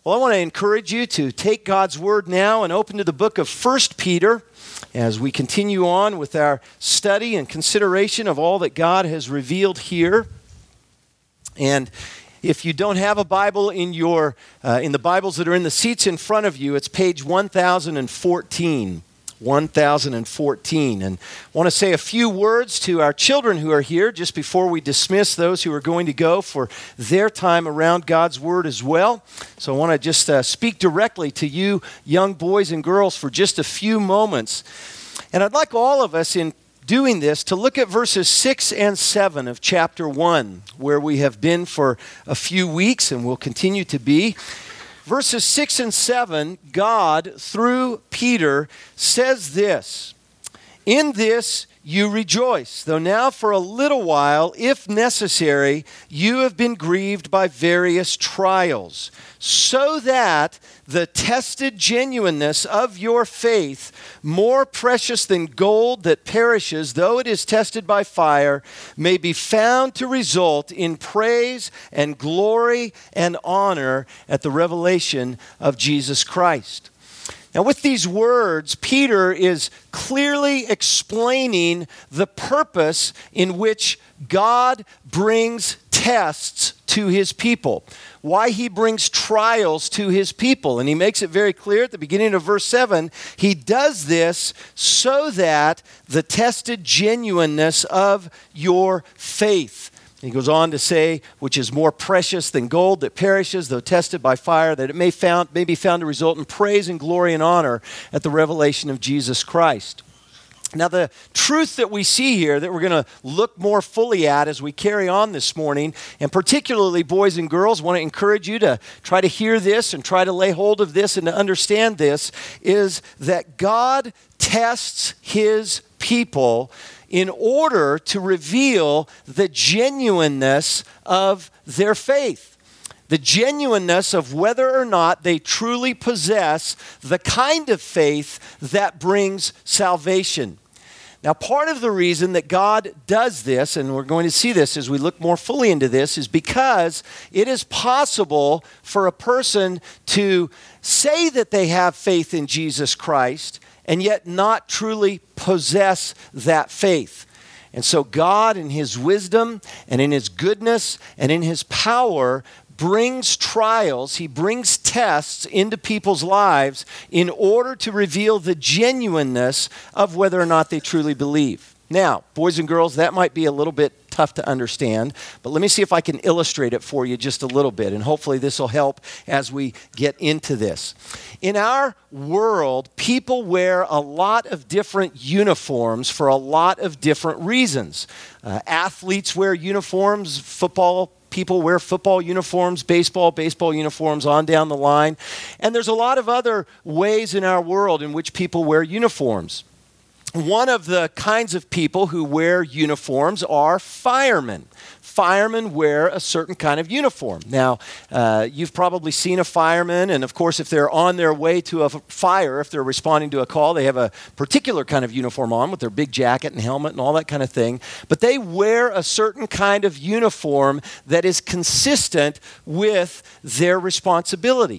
Well, I want to encourage you to take God's Word now and open to the book of 1 Peter as we continue on with our study and consideration of all that God has revealed here. And if you don't have a Bible in the Bibles that are in the seats in front of you, it's page 1014. 1014. And I want to say a few words to our children who are here just before we dismiss those who are going to go for their time around God's Word as well. So I want to just speak directly to you young boys and girls for just a few moments. And I'd like all of us in doing this to look at verses 6 and 7 of chapter 1, where we have been for a few weeks and will continue to be. Verses 6 and 7, God, through Peter, says this, "In this you rejoice, though now for a little while, if necessary, you have been grieved by various trials, so that the tested genuineness of your faith, more precious than gold that perishes, though it is tested by fire, may be found to result in praise and glory and honor at the revelation of Jesus Christ." Now, with these words, Peter is clearly explaining the purpose in which God brings tests to his people, why he brings trials to his people. And he makes it very clear at the beginning of verse 7, he does this so that the tested genuineness of your faith. He goes on to say, which is more precious than gold that perishes, though tested by fire, that it may be found to result in praise and glory and honor at the revelation of Jesus Christ. Now, the truth that we see here that we're going to look more fully at as we carry on this morning, and particularly boys and girls, want to encourage you to try to hear this and try to lay hold of this and to understand this, is that God tests his people in order to reveal the genuineness of their faith. The genuineness of whether or not they truly possess the kind of faith that brings salvation. Now, part of the reason that God does this, and we're going to see this as we look more fully into this, is because it is possible for a person to say that they have faith in Jesus Christ and yet not truly possess that faith. And so God, in his wisdom and in his goodness and in his power, brings trials, he brings tests into people's lives in order to reveal the genuineness of whether or not they truly believe. Now, boys and girls, that might be a little bit tough to understand, but let me see if I can illustrate it for you just a little bit, and hopefully this will help as we get into this. In our world, people wear a lot of different uniforms for a lot of different reasons. Athletes wear uniforms, football people wear football uniforms, baseball uniforms, on down the line. And there's a lot of other ways in our world in which people wear uniforms. One of the kinds of people who wear uniforms are firemen. Firemen wear a certain kind of uniform. Now, you've probably seen a fireman, and of course, if they're on their way to a fire, if they're responding to a call, they have a particular kind of uniform on with their big jacket and helmet and all that kind of thing. But they wear a certain kind of uniform that is consistent with their responsibility.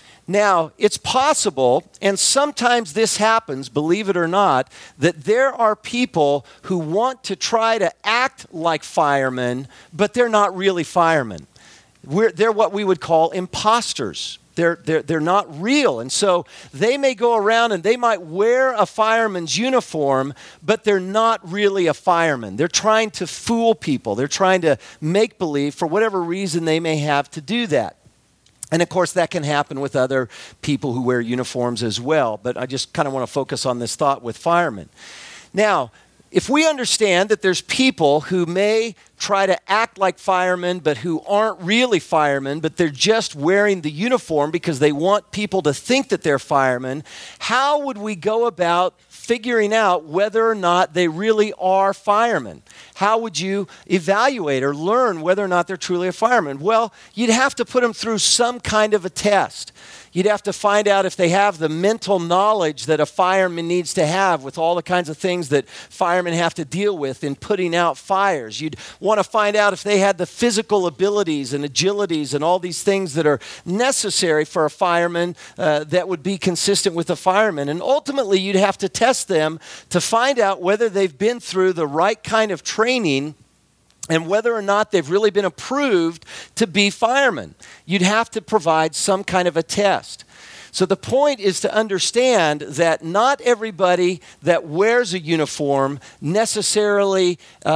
Now, it's possible, and sometimes this happens, believe it or not, that there are people who want to try to act like firemen, but they're not really firemen. They're what we would call imposters. They're not real. And so they may go around and they might wear a fireman's uniform, but they're not really a fireman. They're trying to fool people. They're trying to make believe for whatever reason they may have to do that. And of course, that can happen with other people who wear uniforms as well. But I just kind of want to focus on this thought with firemen. Now, if we understand that there's people who may try to act like firemen, but who aren't really firemen, but they're just wearing the uniform because they want people to think that they're firemen, how would we go about figuring out whether or not they really are firemen. How would you evaluate or learn whether or not they're truly a fireman? Well, you'd have to put them through some kind of a test. You'd have to find out if they have the mental knowledge that a fireman needs to have with all the kinds of things that firemen have to deal with in putting out fires. You'd want to find out if they had the physical abilities and agilities and all these things that are necessary for a fireman that would be consistent with a fireman. And ultimately, you'd have to test them to find out whether they've been through the right kind of training and whether or not they've really been approved to be firemen. You'd have to provide some kind of a test. So the point is to understand that not everybody that wears a uniform necessarily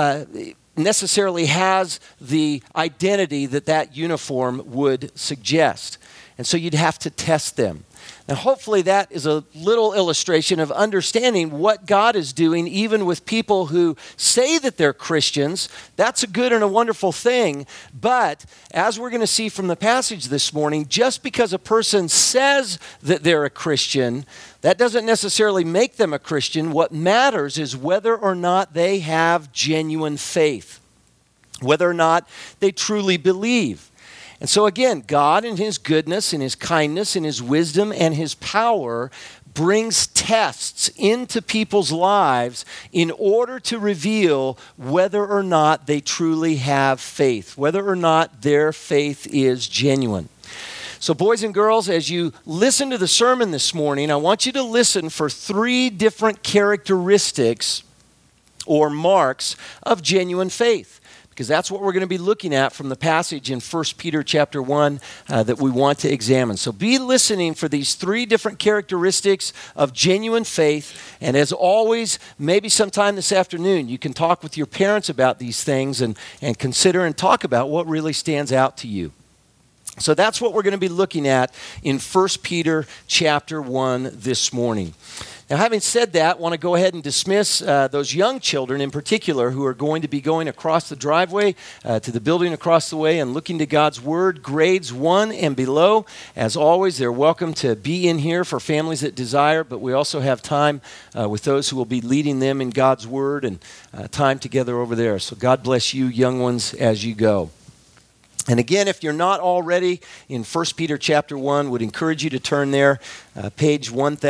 has the identity that uniform would suggest. And so you'd have to test them. Now, hopefully that is a little illustration of understanding what God is doing even with people who say that they're Christians. That's a good and a wonderful thing. But as we're going to see from the passage this morning, just because a person says that they're a Christian, that doesn't necessarily make them a Christian. What matters is whether or not they have genuine faith, whether or not they truly believe. And so again, God in his goodness and his kindness and his wisdom and his power brings tests into people's lives in order to reveal whether or not they truly have faith, whether or not their faith is genuine. So boys and girls, as you listen to the sermon this morning, I want you to listen for 3 different characteristics or marks of genuine faith. Because that's what we're going to be looking at from the passage in 1 Peter chapter 1 that we want to examine. So be listening for these 3 different characteristics of genuine faith. And as always, maybe sometime this afternoon, you can talk with your parents about these things and consider and talk about what really stands out to you. So that's what we're going to be looking at in 1 Peter chapter 1 this morning. Now, having said that, I want to go ahead and dismiss those young children in particular who are going to be going across the driveway to the building across the way and looking to God's Word, grades 1 and below. As always, they're welcome to be in here for families that desire, but we also have time with those who will be leading them in God's Word and time together over there. So God bless you, young ones, as you go. And again, if you're not already in 1 Peter chapter 1, would encourage you to turn there, page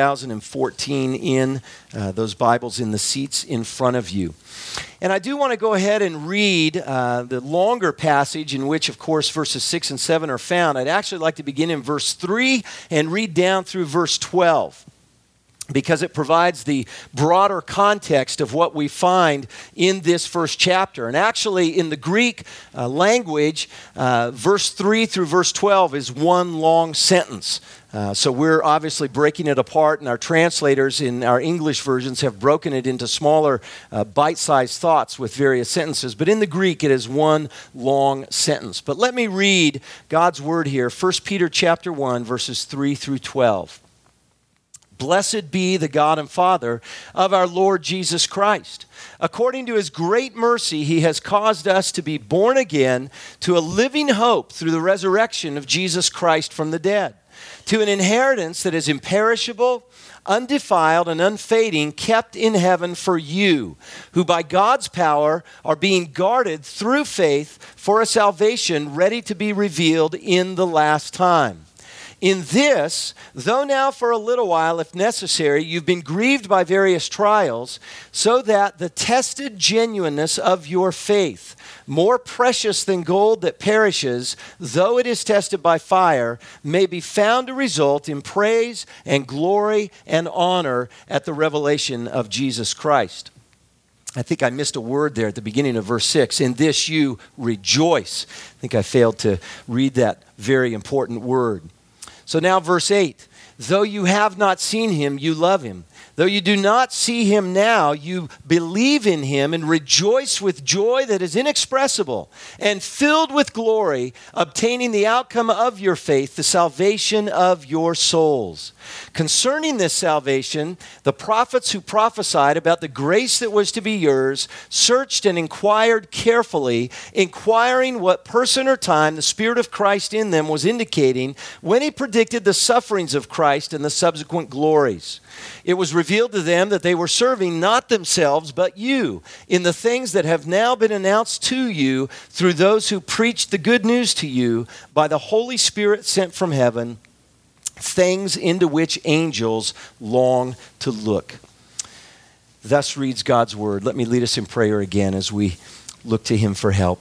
1014 in those Bibles in the seats in front of you. And I do want to go ahead and read the longer passage in which, of course, verses 6 and 7 are found. I'd actually like to begin in verse 3 and read down through verse 12. Because it provides the broader context of what we find in this first chapter. And actually, in the Greek language, verse 3 through verse 12 is one long sentence. So we're obviously breaking it apart, and our translators in our English versions have broken it into smaller bite-sized thoughts with various sentences. But in the Greek, it is one long sentence. But let me read God's word here, 1 Peter chapter 1, verses 3 through 12. Blessed be the God and Father of our Lord Jesus Christ. According to his great mercy, he has caused us to be born again to a living hope through the resurrection of Jesus Christ from the dead, to an inheritance that is imperishable, undefiled, and unfading, kept in heaven for you, who by God's power are being guarded through faith for a salvation ready to be revealed in the last time. In this, though now for a little while, if necessary, you've been grieved by various trials, so that the tested genuineness of your faith, more precious than gold that perishes, though it is tested by fire, may be found to result in praise and glory and honor at the revelation of Jesus Christ. I think I missed a word there at the beginning of verse 6. In this you rejoice. I think I failed to read that very important word. So now verse 8, though you have not seen him, you love him. Though you do not see him now, you believe in him and rejoice with joy that is inexpressible and filled with glory, obtaining the outcome of your faith, the salvation of your souls. Concerning this salvation, the prophets who prophesied about the grace that was to be yours searched and inquired carefully, inquiring what person or time the Spirit of Christ in them was indicating when he predicted the sufferings of Christ and the subsequent glories. It was was revealed to them that they were serving not themselves, but you, in the things that have now been announced to you through those who preached the good news to you by the Holy Spirit sent from heaven, things into which angels long to look. Thus reads God's word. Let me lead us in prayer again as we look to him for help.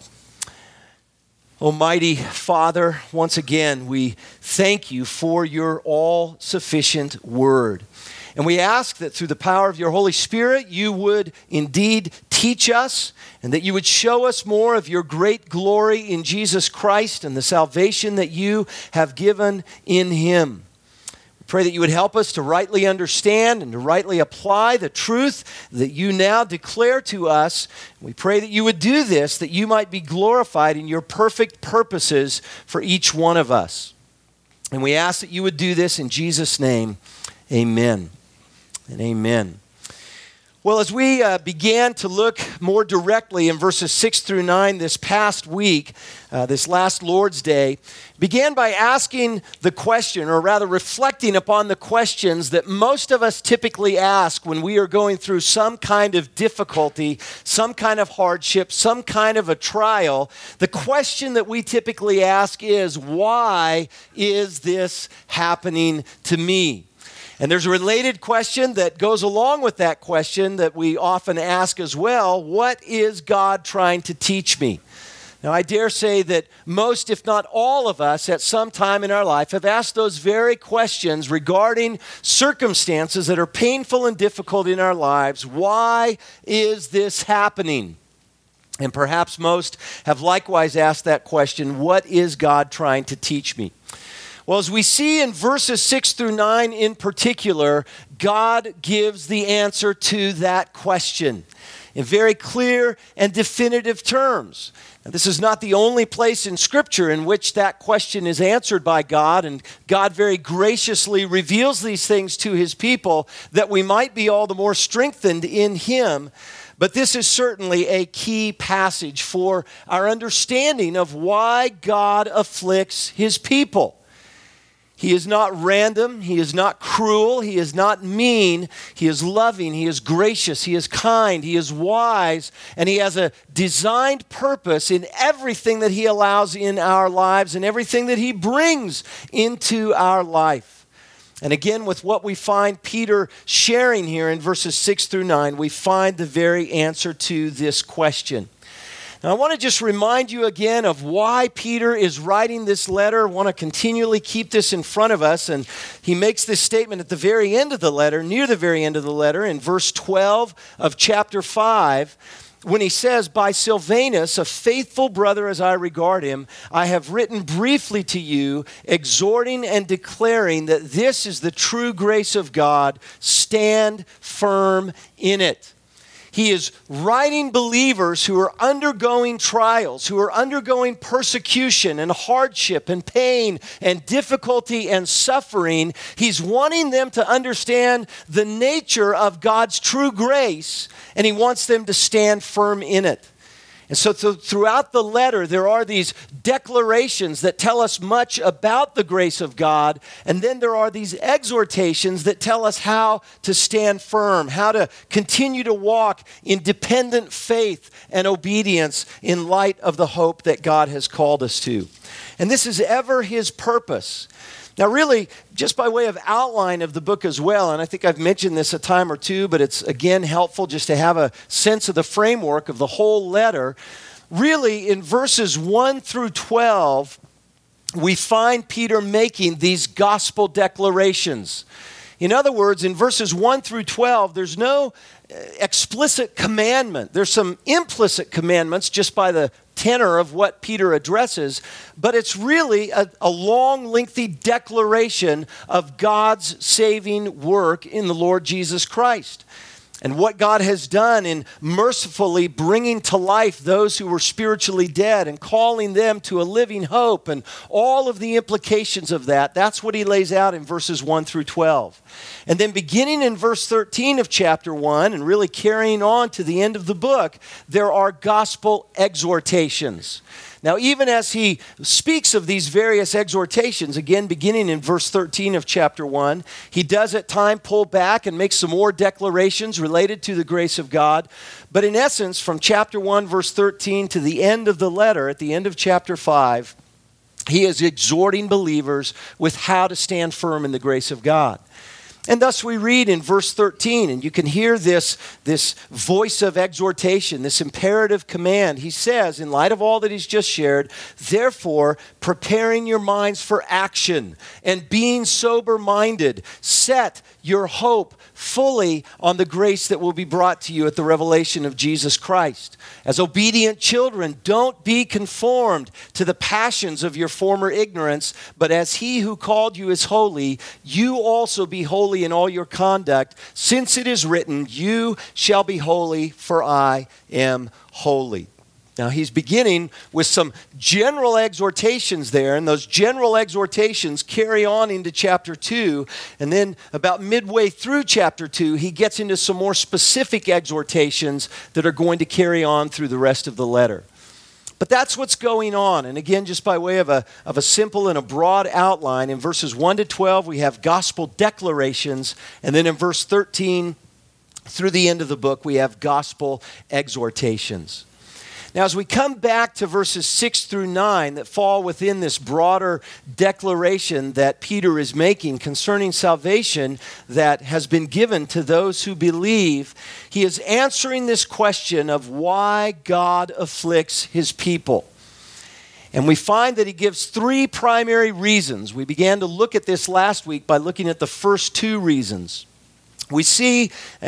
Almighty Father, once again, we thank you for your all-sufficient word. And we ask that through the power of your Holy Spirit, you would indeed teach us and that you would show us more of your great glory in Jesus Christ and the salvation that you have given in him. Pray that you would help us to rightly understand and to rightly apply the truth that you now declare to us. We pray that you would do this, that you might be glorified in your perfect purposes for each one of us. And we ask that you would do this in Jesus' name. Amen and amen. Well, as we began to look more directly in verses 6 through 9 this past week, this last Lord's Day, began by asking the question, or rather reflecting upon the questions that most of us typically ask when we are going through some kind of difficulty, some kind of hardship, some kind of a trial. The question that we typically ask is, why is this happening to me? And there's a related question that goes along with that question that we often ask as well. What is God trying to teach me? Now, I dare say that most, if not all of us, at some time in our life have asked those very questions regarding circumstances that are painful and difficult in our lives. Why is this happening? And perhaps most have likewise asked that question, what is God trying to teach me? Well, as we see in verses 6 through 9 in particular, God gives the answer to that question in very clear and definitive terms. Now, this is not the only place in Scripture in which that question is answered by God, and God very graciously reveals these things to his people that we might be all the more strengthened in him. But this is certainly a key passage for our understanding of why God afflicts his people. He is not random, he is not cruel, he is not mean, he is loving, he is gracious, he is kind, he is wise, and he has a designed purpose in everything that he allows in our lives and everything that he brings into our life. And again, with what we find Peter sharing here in verses 6 through 9, we find the very answer to this question. Now, I want to just remind you again of why Peter is writing this letter. I want to continually keep this in front of us. And he makes this statement at the very end of the letter, near the very end of the letter, in verse 12 of chapter 5, when he says, "By Silvanus, a faithful brother as I regard him, I have written briefly to you, exhorting and declaring that this is the true grace of God. Stand firm in it." He is writing believers who are undergoing trials, who are undergoing persecution and hardship and pain and difficulty and suffering. He's wanting them to understand the nature of God's true grace, and he wants them to stand firm in it. And so throughout the letter, there are these declarations that tell us much about the grace of God, and then there are these exhortations that tell us how to stand firm, how to continue to walk in dependent faith and obedience in light of the hope that God has called us to. And this is ever his purpose. Now, really, just by way of outline of the book as well, and I think I've mentioned this a time or two, but it's, again, helpful just to have a sense of the framework of the whole letter. Really, in verses 1 through 12, we find Peter making these gospel declarations. In other words, in verses 1 through 12, there's no explicit commandment. There's some implicit commandments just by the tenor of what Peter addresses, but it's really a long, lengthy declaration of God's saving work in the Lord Jesus Christ. And what God has done in mercifully bringing to life those who were spiritually dead and calling them to a living hope and all of the implications of that. That's what he lays out in verses 1 through 12. And then beginning in verse 13 of chapter 1 and really carrying on to the end of the book, there are gospel exhortations. Now, even as he speaks of these various exhortations, again, beginning in verse 13 of chapter 1, he does at times pull back and make some more declarations related to the grace of God. But in essence, from chapter 1, verse 13 to the end of the letter, at the end of chapter 5, he is exhorting believers with how to stand firm in the grace of God. And thus we read in verse 13, and you can hear this voice of exhortation, this imperative command. He says, in light of all that he's just shared, therefore, preparing your minds for action and being sober-minded, set your hope fully on the grace that will be brought to you at the revelation of Jesus Christ. As obedient children, don't be conformed to the passions of your former ignorance, but as he who called you is holy, you also be holy in all your conduct, since it is written, you shall be holy, for I am holy. Now he's beginning with some general exhortations there, and those general exhortations carry on into chapter 2, and then about midway through chapter 2, he gets into some more specific exhortations that are going to carry on through the rest of the letter. But that's what's going on. And again, just by way of a simple and a broad outline, in verses 1 to 12, we have gospel declarations. And then in verse 13 through the end of the book, we have gospel exhortations. Now, as we come back to verses 6 through 9 that fall within this broader declaration that Peter is making concerning salvation that has been given to those who believe, he is answering this question of why God afflicts his people. And we find that he gives three primary reasons. We began to look at this last week by looking at the first two reasons. We see,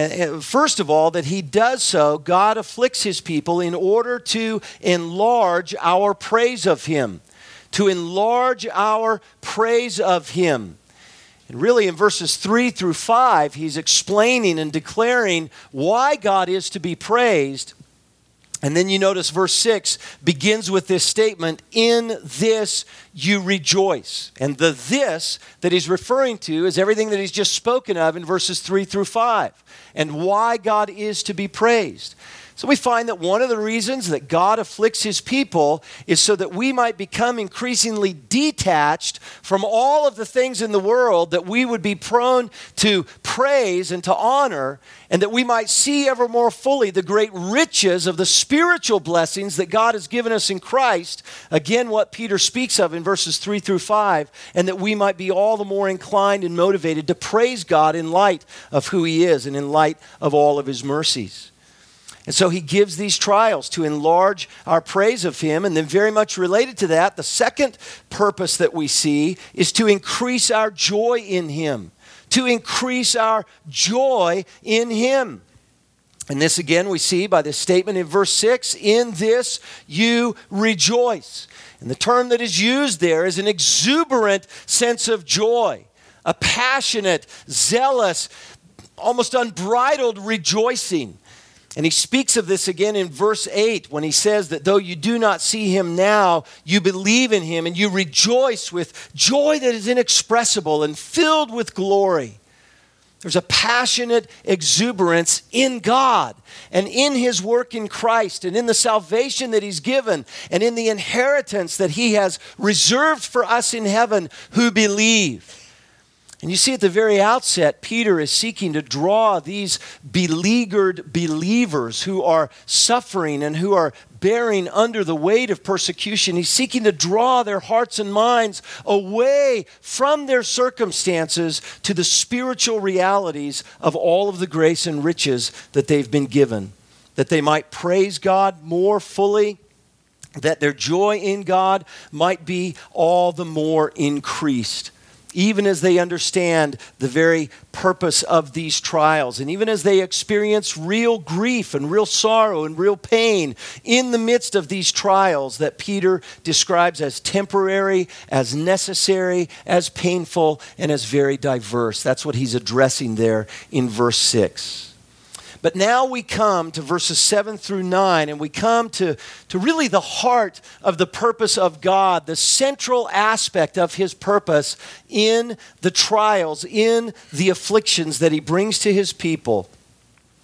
first of all, that he does so, God afflicts his people in order to enlarge our praise of him. To enlarge our praise of him. And really in verses 3 through 5, he's explaining and declaring why God is to be praised. And then you notice verse 6 begins with this statement, in this you rejoice. And the this that he's referring to is everything that he's just spoken of in verses 3 through 5. And why God is to be praised. So we find that one of the reasons that God afflicts his people is so that we might become increasingly detached from all of the things in the world that we would be prone to praise and to honor, and that we might see ever more fully the great riches of the spiritual blessings that God has given us in Christ. Again, what Peter speaks of in verses 3 through 5, and that we might be all the more inclined and motivated to praise God in light of who he is and in light of all of his mercies. And so he gives these trials to enlarge our praise of him. And then very much related to that, the second purpose that we see is to increase our joy in him. To increase our joy in him. And this again we see by this statement in verse 6, in this you rejoice. And the term that is used there is an exuberant sense of joy. A passionate, zealous, almost unbridled rejoicing. And he speaks of this again in verse 8 when he says that though you do not see him now, you believe in him and you rejoice with joy that is inexpressible and filled with glory. There's a passionate exuberance in God and in his work in Christ and in the salvation that he's given and in the inheritance that he has reserved for us in heaven who believe. And you see at the very outset, Peter is seeking to draw these beleaguered believers who are suffering and who are bearing under the weight of persecution. He's seeking to draw their hearts and minds away from their circumstances to the spiritual realities of all of the grace and riches that they've been given, that they might praise God more fully, that their joy in God might be all the more increased. Even as they understand the very purpose of these trials, and even as they experience real grief and real sorrow and real pain in the midst of these trials that Peter describes as temporary, as necessary, as painful, and as very diverse. That's what he's addressing there in verse 6. But now we come to verses 7 through 9, and we come to really the heart of the purpose of God, the central aspect of his purpose in the trials, in the afflictions that he brings to his people.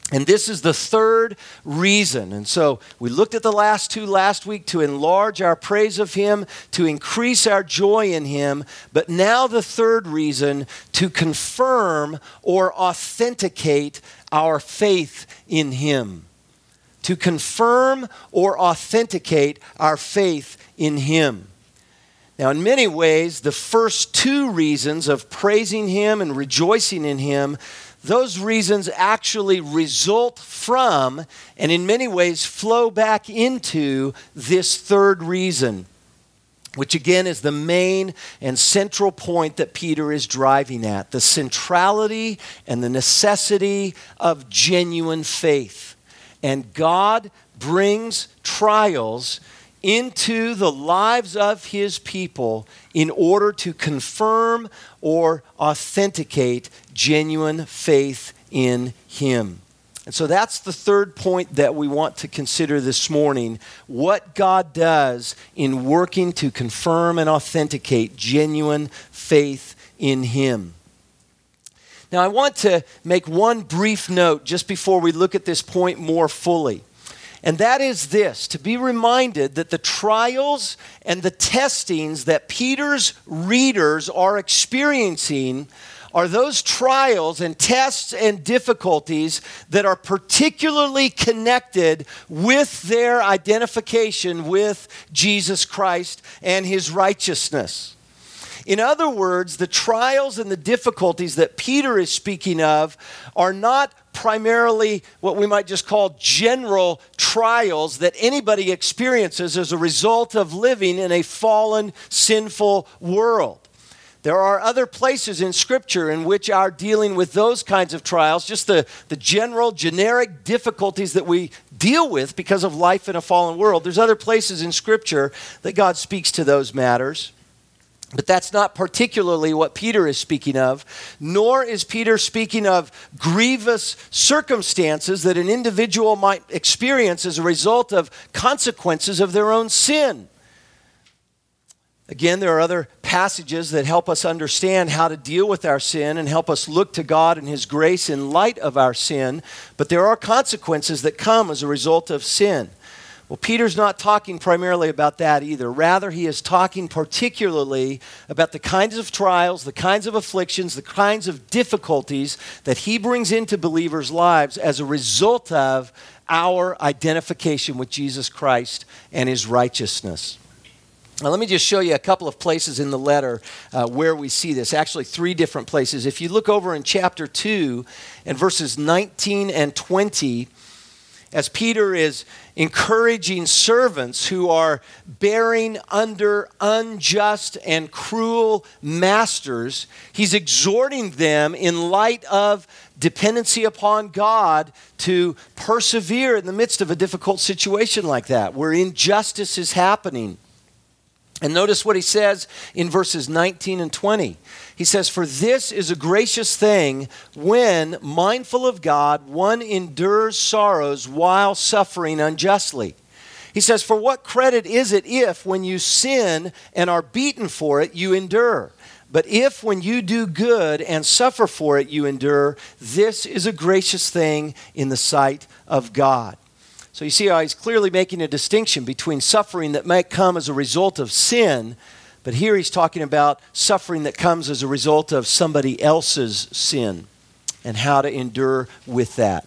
And this is the third reason. And so we looked at the last two last week to enlarge our praise of him, to increase our joy in him. But now the third reason, to confirm or authenticate our faith in him. To confirm or authenticate our faith in him. Now, in many ways, the first two reasons of praising him and rejoicing in him, those reasons actually result from, and in many ways flow back into, this third reason, which again is the main and central point that Peter is driving at, the centrality and the necessity of genuine faith. And God brings trials into the lives of his people in order to confirm or authenticate genuine faith in him. And so that's the third point that we want to consider this morning, what God does in working to confirm and authenticate genuine faith in him. Now, I want to make one brief note just before we look at this point more fully. And that is this, to be reminded that the trials and the testings that Peter's readers are experiencing are those trials and tests and difficulties that are particularly connected with their identification with Jesus Christ and his righteousness. In other words, the trials and the difficulties that Peter is speaking of are not primarily what we might just call general trials that anybody experiences as a result of living in a fallen, sinful world. There are other places in Scripture in which our dealing with those kinds of trials, just the general, generic difficulties that we deal with because of life in a fallen world, there's other places in Scripture that God speaks to those matters. But that's not particularly what Peter is speaking of, nor is Peter speaking of grievous circumstances that an individual might experience as a result of consequences of their own sin. Again, there are other passages that help us understand how to deal with our sin and help us look to God and his grace in light of our sin, but there are consequences that come as a result of sin. Well, Peter's not talking primarily about that either. Rather, he is talking particularly about the kinds of trials, the kinds of afflictions, the kinds of difficulties that he brings into believers' lives as a result of our identification with Jesus Christ and his righteousness. Now, let me just show you a couple of places in the letter where we see this. Actually, 3 different places. If you look over in chapter 2 and verses 19 and 20, as Peter is encouraging servants who are bearing under unjust and cruel masters, he's exhorting them in light of dependency upon God to persevere in the midst of a difficult situation like that, where injustice is happening. And notice what he says in verses 19 and 20. He says, "For this is a gracious thing when, mindful of God, one endures sorrows while suffering unjustly." He says, "For what credit is it if, when you sin and are beaten for it, you endure? But if, when you do good and suffer for it, you endure, this is a gracious thing in the sight of God." So you see how he's clearly making a distinction between suffering that might come as a result of sin, but here he's talking about suffering that comes as a result of somebody else's sin and how to endure with that.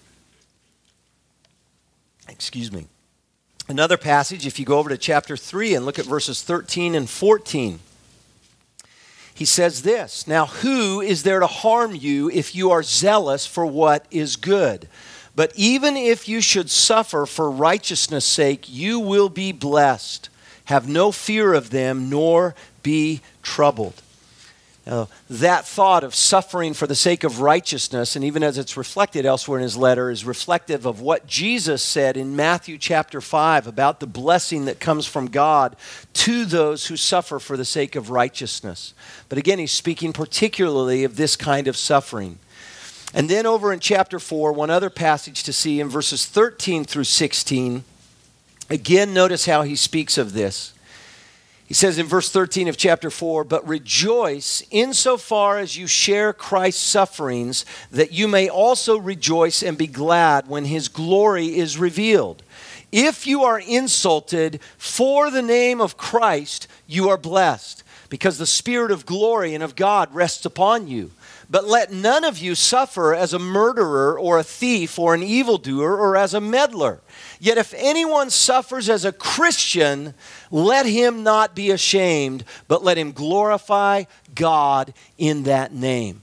Excuse me. Another passage, if you go over to chapter 3 and look at verses 13 and 14, he says this, "Now who is there to harm you if you are zealous for what is good? But even if you should suffer for righteousness' sake, you will be blessed. Have no fear of them, nor be troubled." Now, that thought of suffering for the sake of righteousness, and even as it's reflected elsewhere in his letter, is reflective of what Jesus said in Matthew chapter 5 about the blessing that comes from God to those who suffer for the sake of righteousness. But again, he's speaking particularly of this kind of suffering. And then over in chapter 4, one other passage to see in verses 13 through 16, again, notice how he speaks of this. He He says in verse 13 of chapter 4, "But rejoice insofar as you share Christ's sufferings, that you may also rejoice and be glad when his glory is revealed. If you are insulted for the name of Christ, you are blessed, because the Spirit of glory and of God rests upon you. But let none of you suffer as a murderer or a thief or an evildoer or as a meddler. Yet if anyone suffers as a Christian, let him not be ashamed, but let him glorify God in that name."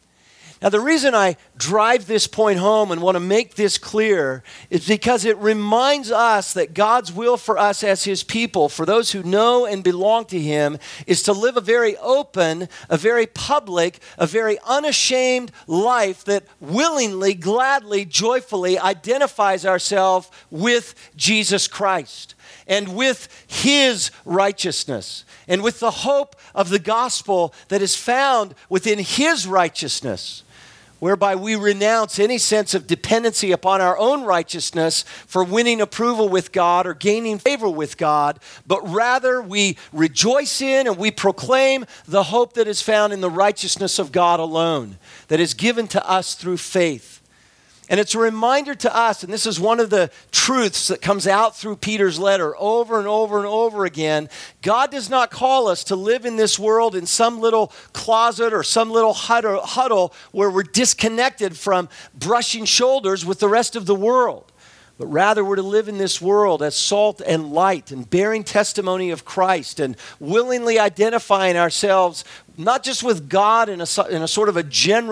Now, the reason I drive this point home and want to make this clear is because it reminds us that God's will for us as his people, for those who know and belong to him, is to live a very open, a very public, a very unashamed life that willingly, gladly, joyfully identifies ourselves with Jesus Christ and with his righteousness and with the hope of the gospel that is found within his righteousness, whereby we renounce any sense of dependency upon our own righteousness for winning approval with God or gaining favor with God, but rather we rejoice in and we proclaim the hope that is found in the righteousness of God alone, that is given to us through faith. And it's a reminder to us, and this is one of the truths that comes out through Peter's letter over and over and over again. God does not call us to live in this world in some little closet or some little huddle where we're disconnected from brushing shoulders with the rest of the world. But rather we're to live in this world as salt and light and bearing testimony of Christ and willingly identifying ourselves not just with God in a sort of a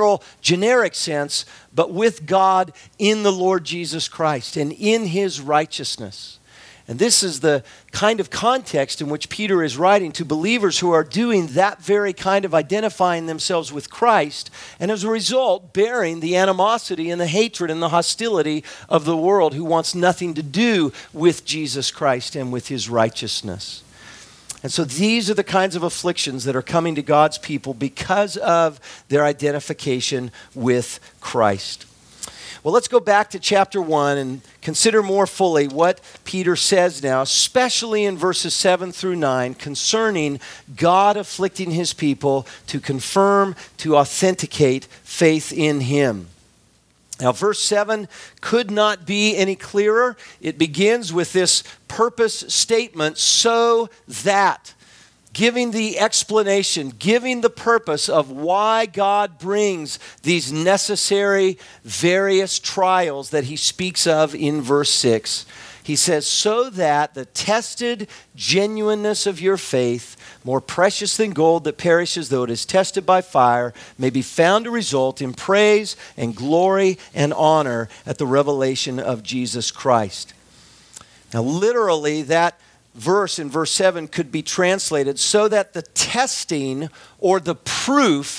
generic sense, but with God in the Lord Jesus Christ and in his righteousness. And this is the kind of context in which Peter is writing to believers who are doing that very kind of identifying themselves with Christ, and as a result, bearing the animosity and the hatred and the hostility of the world who wants nothing to do with Jesus Christ and with his righteousness. And so these are the kinds of afflictions that are coming to God's people because of their identification with Christ. Well, let's go back to chapter 1 and consider more fully what Peter says now, especially in verses 7 through 9, concerning God afflicting his people to confirm, to authenticate faith in him. Now, verse 7 could not be any clearer. It begins with this purpose statement, "so that," giving the explanation, giving the purpose of why God brings these necessary various trials that he speaks of in verse 6. He says, "So that the tested genuineness of your faith, more precious than gold that perishes though it is tested by fire, may be found to result in praise and glory and honor at the revelation of Jesus Christ." Now, literally, that verse in verse 7 could be translated, "so that the testing or the proof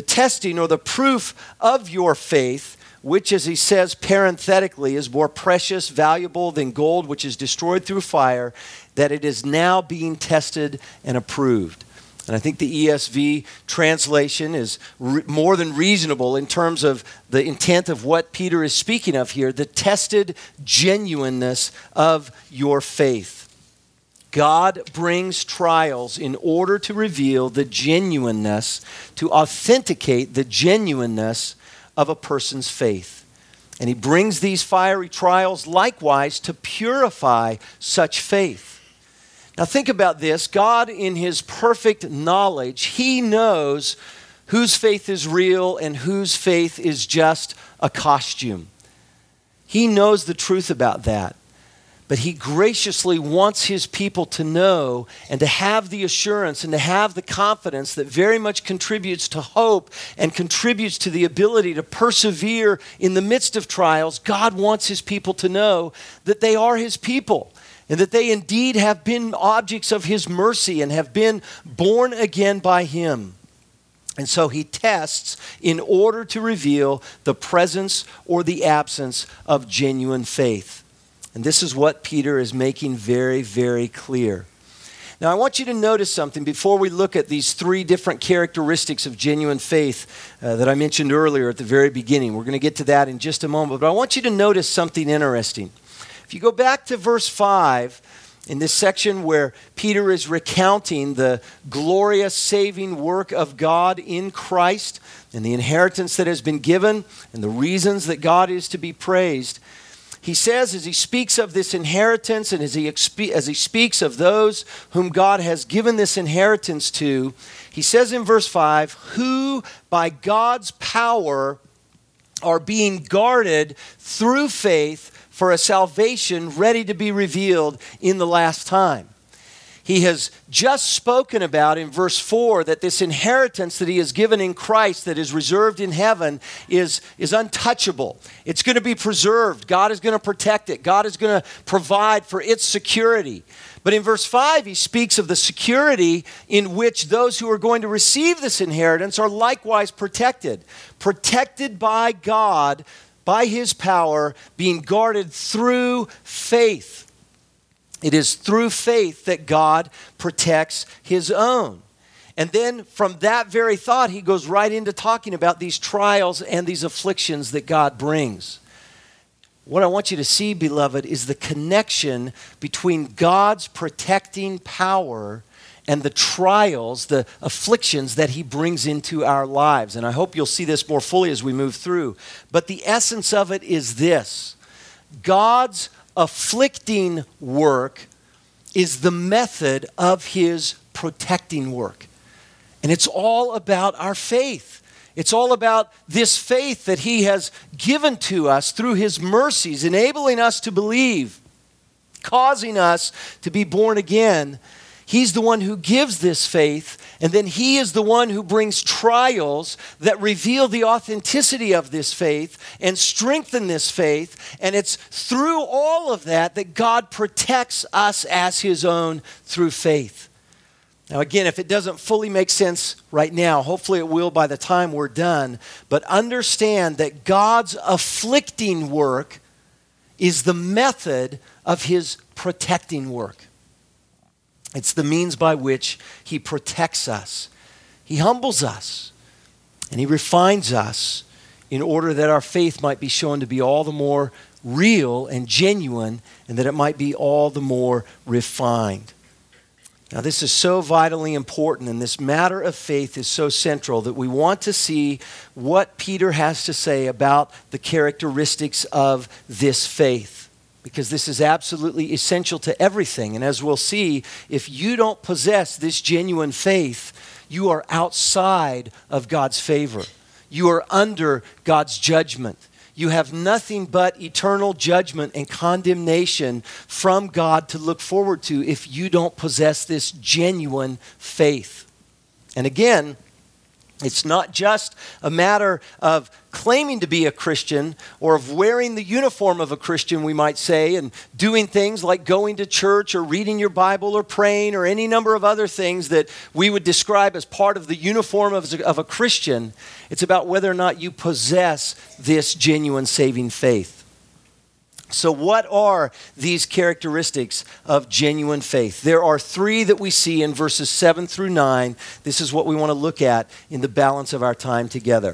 of your faith, which, as he says parenthetically, is more precious, valuable than gold, which is destroyed through fire, that it is now being tested and approved." And I think the ESV translation is more than reasonable in terms of the intent of what Peter is speaking of here, the tested genuineness of your faith. God brings trials in order to reveal the genuineness, to authenticate the genuineness of a person's faith. And he brings these fiery trials likewise to purify such faith. Now think about this. God, in his perfect knowledge, he knows whose faith is real and whose faith is just a costume. He knows the truth about that. But he graciously wants his people to know and to have the assurance and to have the confidence that very much contributes to hope and contributes to the ability to persevere in the midst of trials. God wants his people to know that they are his people and that they indeed have been objects of his mercy and have been born again by him. And so he tests in order to reveal the presence or the absence of genuine faith. And this is what Peter is making very, very clear. Now, I want you to notice something before we look at these three different characteristics of genuine faith that I mentioned earlier at the very beginning. We're going to get to that in just a moment. But I want you to notice something interesting. If you go back to verse 5, in this section where Peter is recounting the glorious saving work of God in Christ and the inheritance that has been given and the reasons that God is to be praised, he says, as he speaks of this inheritance and as he speaks of those whom God has given this inheritance to, he says in verse 5, who by God's power are being guarded through faith for a salvation ready to be revealed in the last time. He has just spoken about in verse 4 that this inheritance that he has given in Christ that is reserved in heaven is untouchable. It's going to be preserved. God is going to protect it. God is going to provide for its security. But in verse 5, he speaks of the security in which those who are going to receive this inheritance are likewise protected. Protected by God, by his power, being guarded through faith. It is through faith that God protects his own. And then from that very thought, he goes right into talking about these trials and these afflictions that God brings. What I want you to see, beloved, is the connection between God's protecting power and the trials, the afflictions that he brings into our lives. And I hope you'll see this more fully as we move through. But the essence of it is this: God's afflicting work is the method of his protecting work. And it's all about our faith. It's all about this faith that he has given to us through his mercies, enabling us to believe, causing us to be born again. He's the one who gives this faith, and then he is the one who brings trials that reveal the authenticity of this faith and strengthen this faith. And it's through all of that that God protects us as his own through faith. Now again, if it doesn't fully make sense right now, hopefully it will by the time we're done, but understand that God's afflicting work is the method of his protecting work. It's the means by which he protects us. He humbles us and he refines us in order that our faith might be shown to be all the more real and genuine, and that it might be all the more refined. Now, this is so vitally important, and this matter of faith is so central that we want to see what Peter has to say about the characteristics of this faith, because this is absolutely essential to everything. And as we'll see, if you don't possess this genuine faith, you are outside of God's favor. You are under God's judgment. You have nothing but eternal judgment and condemnation from God to look forward to if you don't possess this genuine faith. And again, it's not just a matter of claiming to be a Christian or of wearing the uniform of a Christian, we might say, and doing things like going to church or reading your Bible or praying or any number of other things that we would describe as part of the uniform of a Christian. It's about whether or not you possess this genuine saving faith. So what are these characteristics of genuine faith? There are three that we see in verses 7 through 9. This is what we want to look at in the balance of our time together.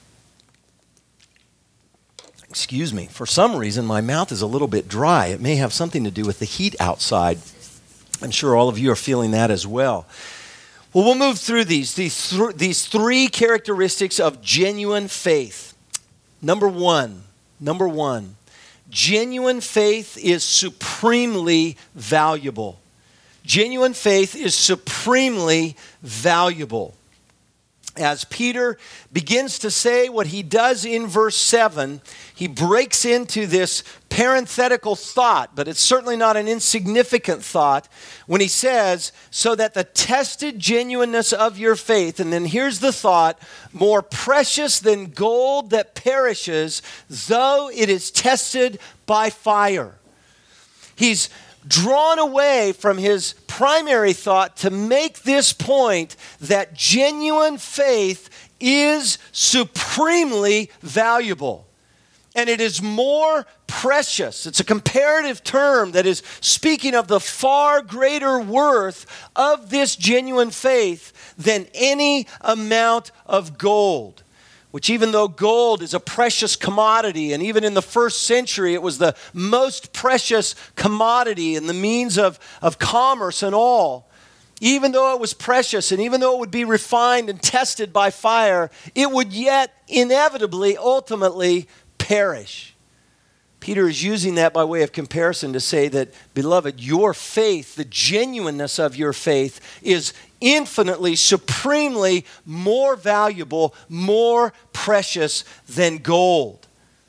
Excuse me, for some reason my mouth is a little bit dry. It may have something to do with the heat outside. I'm sure all of you are feeling that as well. Well, we'll move through these three characteristics of genuine faith. Number one. Genuine faith is supremely valuable. Genuine faith is supremely valuable. As Peter begins to say what he does in verse 7, he breaks into this parenthetical thought, but it's certainly not an insignificant thought, when he says, so that the tested genuineness of your faith, and then here's the thought, more precious than gold that perishes, though it is tested by fire. He's drawn away from his primary thought to make this point that genuine faith is supremely valuable. And it is more precious. It's a comparative term that is speaking of the far greater worth of this genuine faith than any amount of gold. which even though gold is a precious commodity, and even in the first century it was the most precious commodity and the means of commerce and all, even though it was precious and even though it would be refined and tested by fire, it would yet inevitably, ultimately perish. Peter is using that by way of comparison to say that, beloved, your faith, the genuineness of your faith is infinitely, supremely more valuable, more precious than gold.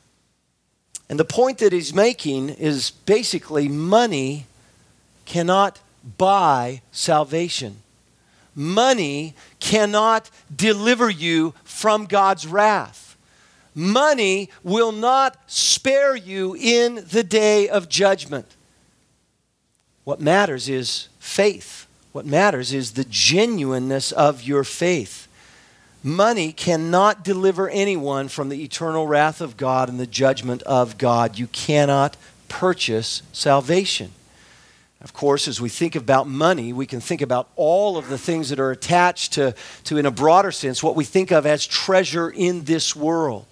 And the point that he's making is basically money cannot buy salvation. Money cannot deliver you from God's wrath. Money will not spare you in the day of judgment. What matters is faith. What matters is the genuineness of your faith. Money cannot deliver anyone from the eternal wrath of God and the judgment of God. You cannot purchase salvation. Of course, as we think about money, we can think about all of the things that are attached to in a broader sense, what we think of as treasure in this world.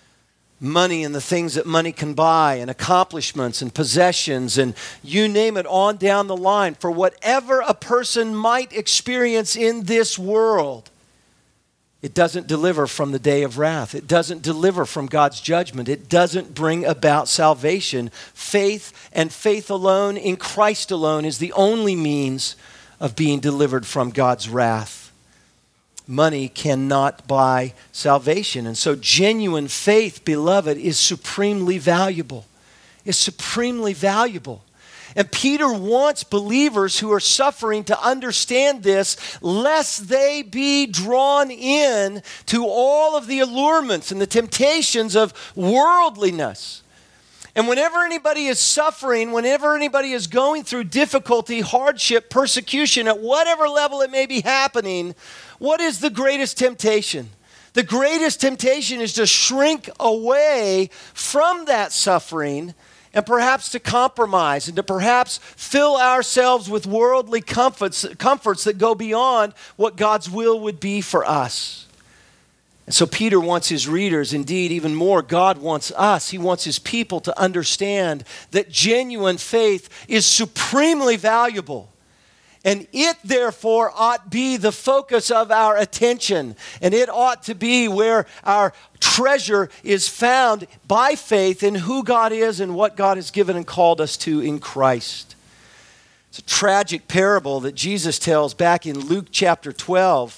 Money and the things that money can buy, and accomplishments and possessions, and you name it on down the line. For whatever a person might experience in this world, it doesn't deliver from the day of wrath. It doesn't deliver from God's judgment. It doesn't bring about salvation. Faith and faith alone in Christ alone is the only means of being delivered from God's wrath. Money cannot buy salvation. And so genuine faith, beloved, is supremely valuable. Is supremely valuable. And Peter wants believers who are suffering to understand this, lest they be drawn in to all of the allurements and the temptations of worldliness. And whenever anybody is suffering, whenever anybody is going through difficulty, hardship, persecution, at whatever level it may be happening, what is the greatest temptation? The greatest temptation is to shrink away from that suffering and perhaps to compromise and to perhaps fill ourselves with worldly comforts that go beyond what God's will would be for us. And so Peter wants his readers, indeed even more, God wants us, he wants his people to understand that genuine faith is supremely valuable. And it, therefore, ought be the focus of our attention. And it ought to be where our treasure is found by faith in who God is and what God has given and called us to in Christ. It's a tragic parable that Jesus tells back in Luke chapter 12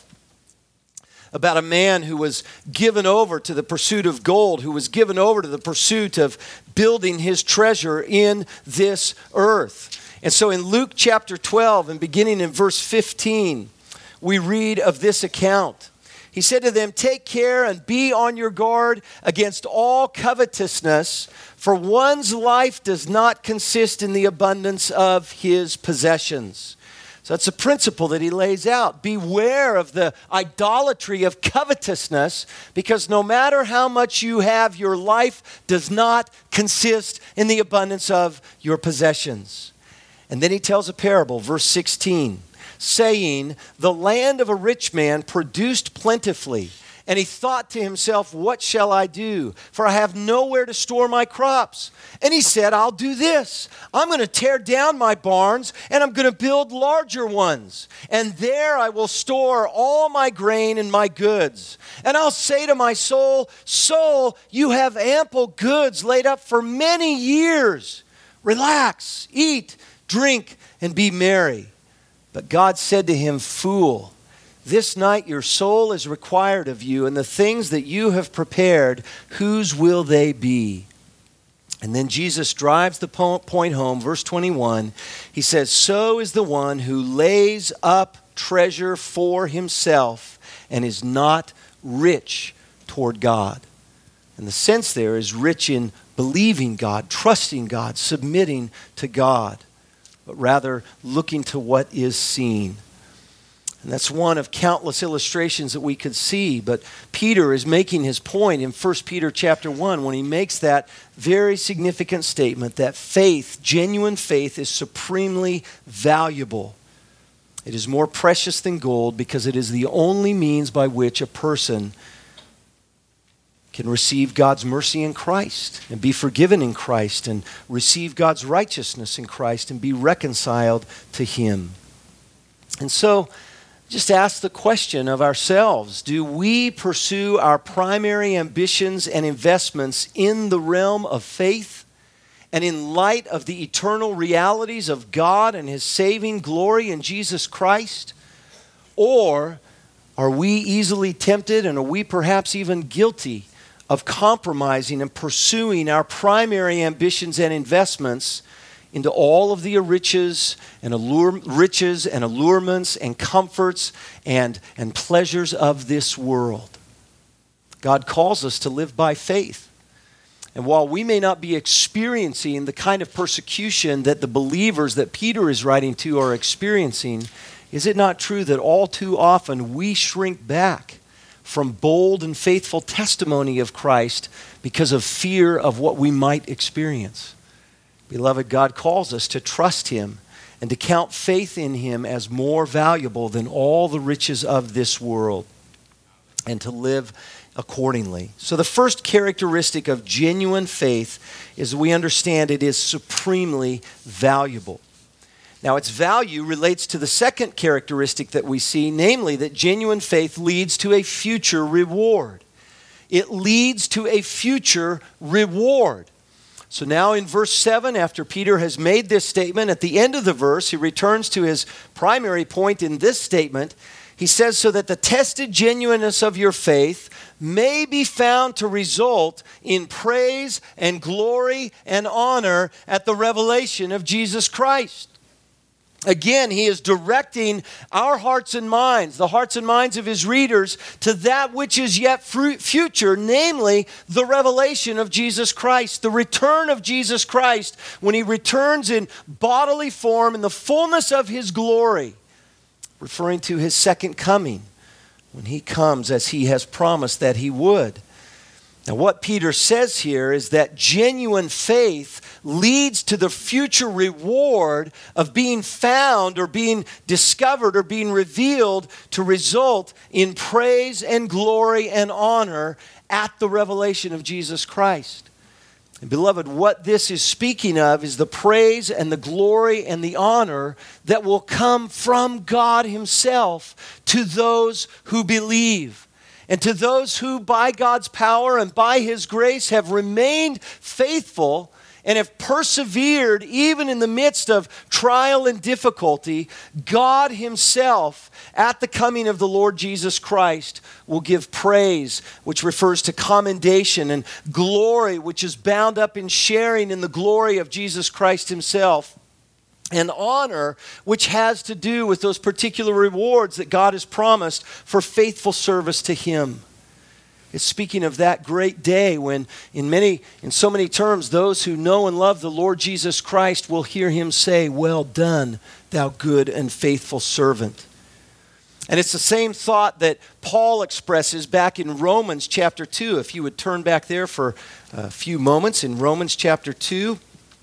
about a man who was given over to the pursuit of gold, who was given over to the pursuit of building his treasure in this earth. And so in Luke chapter 12 and beginning in verse 15, we read of this account. He said to them, "Take care and be on your guard against all covetousness, for one's life does not consist in the abundance of his possessions." So that's a principle that he lays out. Beware of the idolatry of covetousness, because no matter how much you have, your life does not consist in the abundance of your possessions. And then he tells a parable, verse 16, saying, "The land of a rich man produced plentifully, and he thought to himself, 'What shall I do? For I have nowhere to store my crops.' And he said, 'I'll do this. I'm going to tear down my barns, and I'm going to build larger ones. And there I will store all my grain and my goods. And I'll say to my soul, Soul, you have ample goods laid up for many years. Relax, eat, drink, and be merry.' But God said to him, 'Fool, this night your soul is required of you, and the things that you have prepared, whose will they be?' And then Jesus drives the point home, verse 21. He says, 'So is the one who lays up treasure for himself and is not rich toward God.'" And the sense there is rich in believing God, trusting God, submitting to God, but rather looking to what is seen. And that's one of countless illustrations that we could see. But Peter is making his point in 1 Peter chapter 1 when he makes that very significant statement that faith, genuine faith, is supremely valuable. It is more precious than gold because it is the only means by which a person can receive God's mercy in Christ and be forgiven in Christ and receive God's righteousness in Christ and be reconciled to Him. And so, just ask the question of ourselves, do we pursue our primary ambitions and investments in the realm of faith and in light of the eternal realities of God and His saving glory in Jesus Christ? Or are we easily tempted, and are we perhaps even guilty of compromising and pursuing our primary ambitions and investments into all of the riches and allurements and comforts and pleasures of this world? God calls us to live by faith. And while we may not be experiencing the kind of persecution that the believers that Peter is writing to are experiencing, is it not true that all too often we shrink back from bold and faithful testimony of Christ because of fear of what we might experience? Beloved, God calls us to trust Him and to count faith in Him as more valuable than all the riches of this world, and to live accordingly. So the first characteristic of genuine faith is we understand it is supremely valuable. Now, its value relates to the second characteristic that we see, namely that genuine faith leads to a future reward. It leads to a future reward. So now in verse 7, after Peter has made this statement, at the end of the verse, he returns to his primary point in this statement. He says, so that the tested genuineness of your faith may be found to result in praise and glory and honor at the revelation of Jesus Christ. Again, he is directing our hearts and minds, the hearts and minds of his readers, to that which is yet future, namely the revelation of Jesus Christ, the return of Jesus Christ, when He returns in bodily form in the fullness of His glory, referring to His second coming, when He comes as He has promised that He would. Now, what Peter says here is that genuine faith leads to the future reward of being found or being discovered or being revealed to result in praise and glory and honor at the revelation of Jesus Christ. And beloved, what this is speaking of is the praise and the glory and the honor that will come from God Himself to those who believe. And to those who, by God's power and by His grace, have remained faithful and have persevered even in the midst of trial and difficulty, God Himself, at the coming of the Lord Jesus Christ, will give praise, which refers to commendation, and glory, which is bound up in sharing in the glory of Jesus Christ Himself, and honor, which has to do with those particular rewards that God has promised for faithful service to Him. It's speaking of that great day when, in so many terms, those who know and love the Lord Jesus Christ will hear Him say, "Well done, thou good and faithful servant." And it's the same thought that Paul expresses back in Romans chapter 2. If you would turn back there for a few moments, in Romans chapter 2.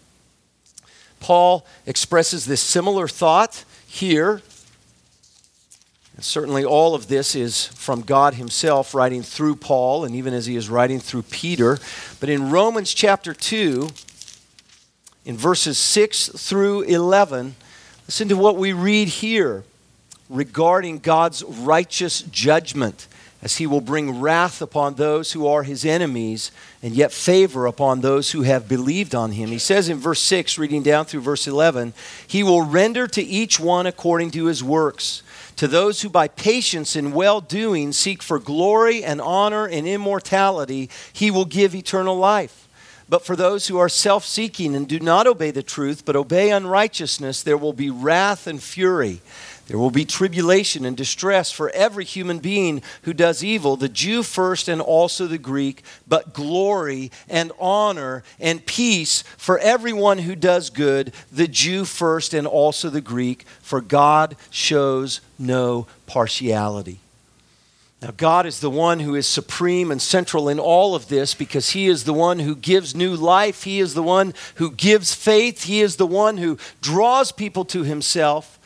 Paul expresses this similar thought here. And certainly all of this is from God Himself writing through Paul, and even as he is writing through Peter. But in Romans chapter 2, in verses 6 through 11, listen to what we read here regarding God's righteous judgment, as He will bring wrath upon those who are His enemies, and yet favor upon those who have believed on Him. He says in verse 6, reading down through verse 11, He will render to each one according to his works. To those who by patience and well-doing seek for glory and honor and immortality, He will give eternal life. But for those who are self-seeking and do not obey the truth, but obey unrighteousness, there will be wrath and fury. There will be tribulation and distress for every human being who does evil, the Jew first and also the Greek, but glory and honor and peace for everyone who does good, the Jew first and also the Greek, for God shows no partiality. Now, God is the one who is supreme and central in all of this, because He is the one who gives new life. He is the one who gives faith. He is the one who draws people to Himself.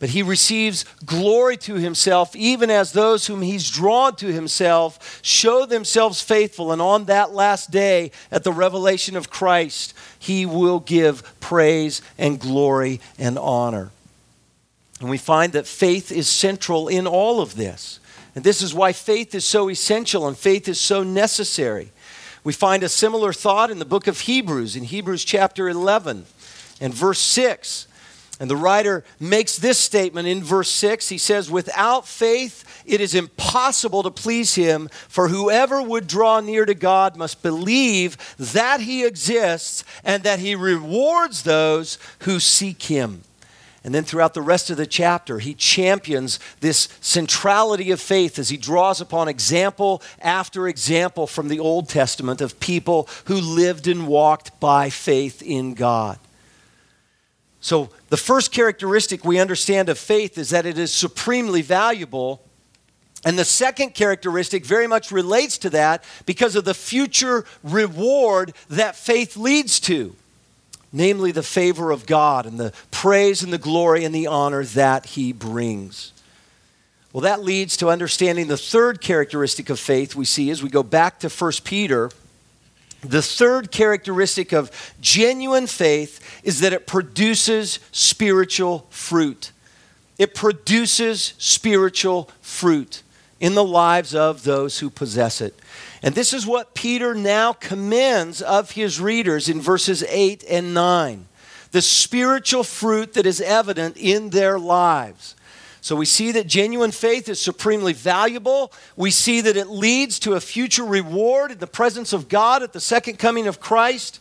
But he receives glory to himself, even as those whom he's drawn to himself show themselves faithful. And on that last day, at the revelation of Christ, he will give praise and glory and honor. And we find that faith is central in all of this. And this is why faith is so essential and faith is so necessary. We find a similar thought in the book of Hebrews, in Hebrews chapter 11 and verse 6. And the writer makes this statement in verse 6. He says, "Without faith, it is impossible to please him, for whoever would draw near to God must believe that he exists and that he rewards those who seek him." And then throughout the rest of the chapter, he champions this centrality of faith as he draws upon example after example from the Old Testament of people who lived and walked by faith in God. So the first characteristic we understand of faith is that it is supremely valuable. And the second characteristic very much relates to that because of the future reward that faith leads to, namely the favor of God and the praise and the glory and the honor that he brings. Well, that leads to understanding the third characteristic of faith we see as we go back to 1 Peter. The third characteristic of genuine faith is that it produces spiritual fruit. It produces spiritual fruit in the lives of those who possess it. And this is what Peter now commends of his readers in verses 8 and 9. The spiritual fruit that is evident in their lives. So we see that genuine faith is supremely valuable. We see that it leads to a future reward in the presence of God at the second coming of Christ.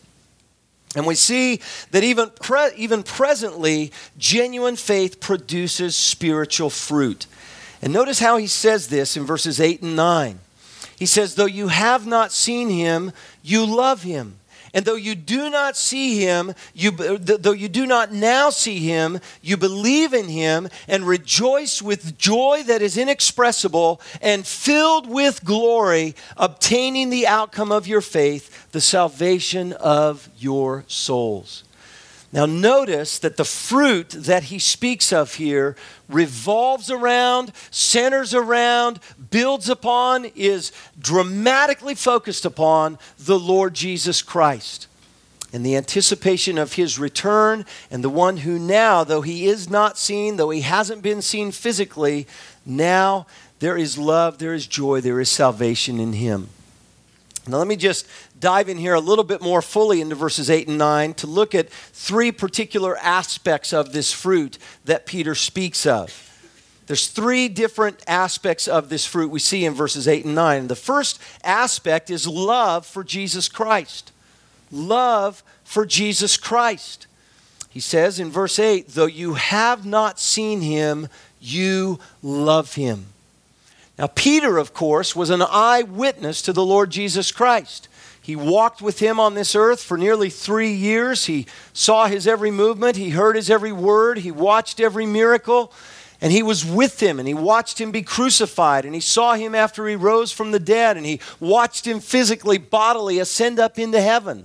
And we see that even presently, genuine faith produces spiritual fruit. And notice how he says this in verses 8 and 9. He says, "Though you have not seen him, you love him. And though you do not see him, though you do not now see him, you believe in him and rejoice with joy that is inexpressible and filled with glory, obtaining the outcome of your faith, the salvation of your souls." Now notice that the fruit that he speaks of here revolves around, centers around, builds upon, is dramatically focused upon the Lord Jesus Christ. In the anticipation of his return, and the one who now, though he is not seen, though he hasn't been seen physically, now there is love, there is joy, there is salvation in him. Now let me just dive in here a little bit more fully into verses 8 and 9 to look at three particular aspects of this fruit that Peter speaks of. There's three different aspects of this fruit we see in verses 8 and 9. The first aspect is love for Jesus Christ. Love for Jesus Christ. He says in verse 8, "Though you have not seen him, you love him." Now, Peter, of course, was an eyewitness to the Lord Jesus Christ. He walked with him on this earth for nearly 3 years. He saw his every movement. He heard his every word. He watched every miracle. And he was with him, and he watched him be crucified. And he saw him after he rose from the dead. And he watched him physically, bodily ascend up into heaven.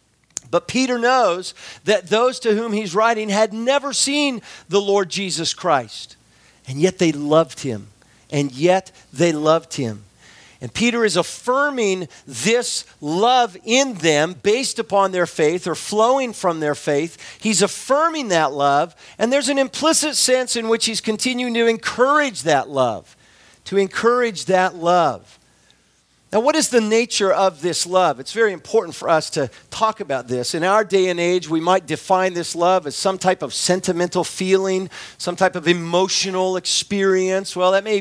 But Peter knows that those to whom he's writing had never seen the Lord Jesus Christ. And yet they loved him. And yet they loved him. And Peter is affirming this love in them based upon their faith or flowing from their faith. He's affirming that love. And there's an implicit sense in which he's continuing to encourage that love. To encourage that love. Now, what is the nature of this love? It's very important for us to talk about this. In our day and age, we might define this love as some type of sentimental feeling, some type of emotional experience. Well, that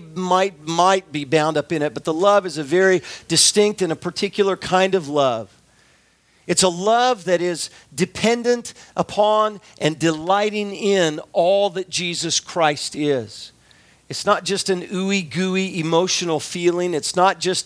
might be bound up in it, but the love is a very distinct and a particular kind of love. It's a love that is dependent upon and delighting in all that Jesus Christ is. It's not just an ooey gooey emotional feeling. It's not just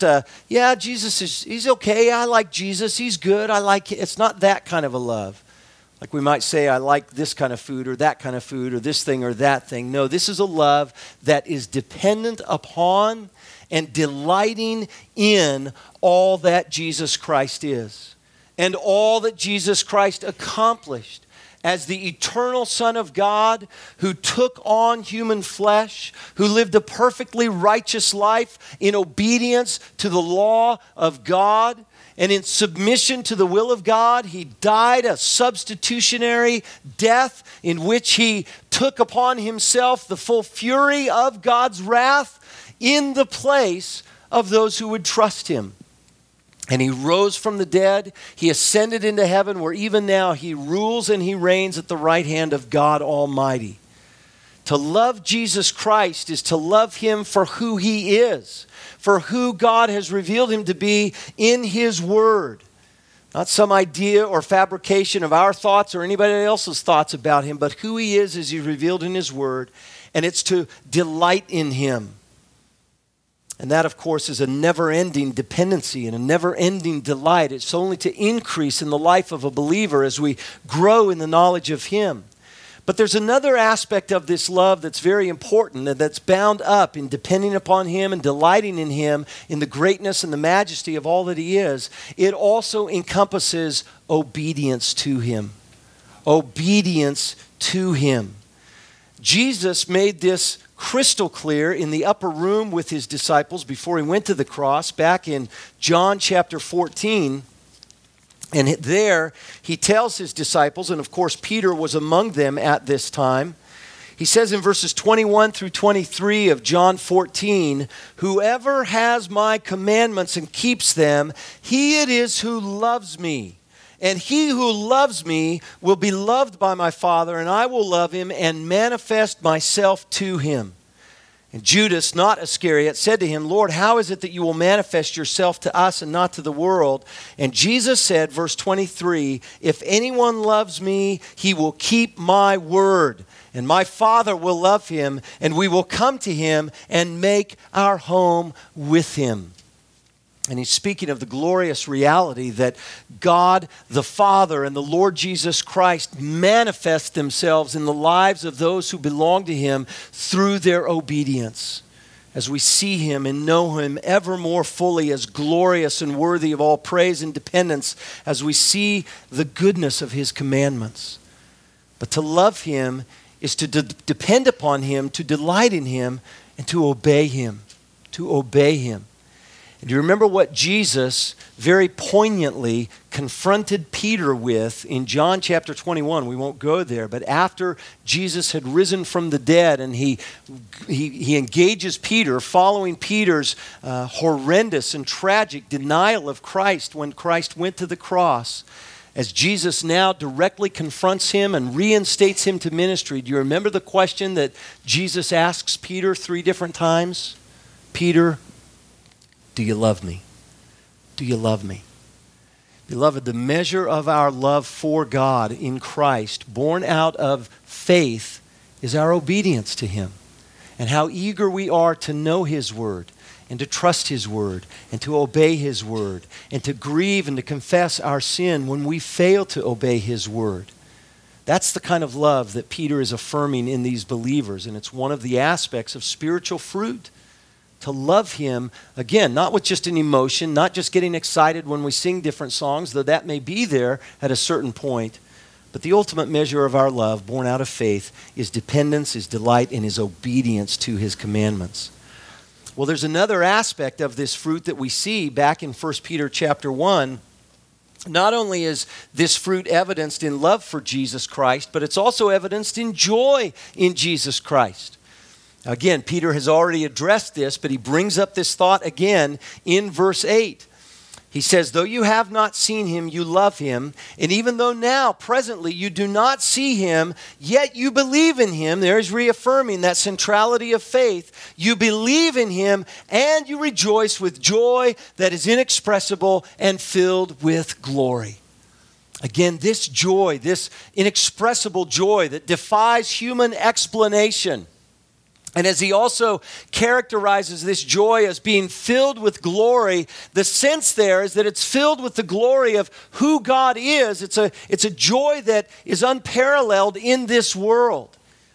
he's okay. I like Jesus. He's good. I like it. It's not that kind of a love. Like we might say, I like this kind of food or that kind of food or this thing or that thing. No, this is a love that is dependent upon and delighting in all that Jesus Christ is and all that Jesus Christ accomplished as the eternal Son of God who took on human flesh, who lived a perfectly righteous life in obedience to the law of God and in submission to the will of God. He died a substitutionary death in which he took upon himself the full fury of God's wrath in the place of those who would trust him. And he rose from the dead. He ascended into heaven, where even now he rules and he reigns at the right hand of God Almighty. To love Jesus Christ is to love him for who he is, for who God has revealed him to be in his word. Not some idea or fabrication of our thoughts or anybody else's thoughts about him, but who he is as he's revealed in his word. And it's to delight in him. And that, of course, is a never-ending dependency and a never-ending delight. It's only to increase in the life of a believer as we grow in the knowledge of him. But there's another aspect of this love that's very important and that's bound up in depending upon him and delighting in him in the greatness and the majesty of all that he is. It also encompasses obedience to him. Obedience to him. Jesus made this crystal clear in the upper room with his disciples before he went to the cross, back in John chapter 14. And there he tells his disciples, and of course Peter was among them at this time. He says in verses 21 through 23 of John 14, "Whoever has my commandments and keeps them, he it is who loves me. And he who loves me will be loved by my Father, and I will love him and manifest myself to him." And Judas, not Iscariot, said to him, "Lord, how is it that you will manifest yourself to us and not to the world?" And Jesus said, verse 23, "If anyone loves me, he will keep my word, and my Father will love him, and we will come to him and make our home with him." And he's speaking of the glorious reality that God the Father and the Lord Jesus Christ manifest themselves in the lives of those who belong to him through their obedience. As we see him and know him ever more fully as glorious and worthy of all praise and dependence, as we see the goodness of his commandments. But to love him is to depend upon him, to delight in him, and to obey him. To obey him. Do you remember what Jesus very poignantly confronted Peter with in John chapter 21? We won't go there, but after Jesus had risen from the dead and he engages Peter, following Peter's horrendous and tragic denial of Christ when Christ went to the cross. As Jesus now directly confronts him and reinstates him to ministry, do you remember the question that Jesus asks Peter 3 different times? Peter, do you love me? Do you love me? Beloved, the measure of our love for God in Christ, born out of faith, is our obedience to him. And how eager we are to know his word and to trust his word and to obey his word and to grieve and to confess our sin when we fail to obey his word. That's the kind of love that Peter is affirming in these believers, and it's one of the aspects of spiritual fruit. To love him, again, not with just an emotion, not just getting excited when we sing different songs, though that may be there at a certain point. But the ultimate measure of our love, born out of faith, is dependence, is delight, and is obedience to his commandments. Well, there's another aspect of this fruit that we see back in 1 Peter chapter 1. Not only is this fruit evidenced in love for Jesus Christ, but it's also evidenced in joy in Jesus Christ. Again, Peter has already addressed this, but he brings up this thought again in verse 8. He says, "Though you have not seen him, you love him. And even though now, presently, you do not see him, yet you believe in him." There's reaffirming that centrality of faith. You believe in him and you rejoice with joy that is inexpressible and filled with glory. Again, this joy, this inexpressible joy that defies human explanation. And as he also characterizes this joy as being filled with glory, the sense there is that it's filled with the glory of who God is. It's a joy that is unparalleled in this world.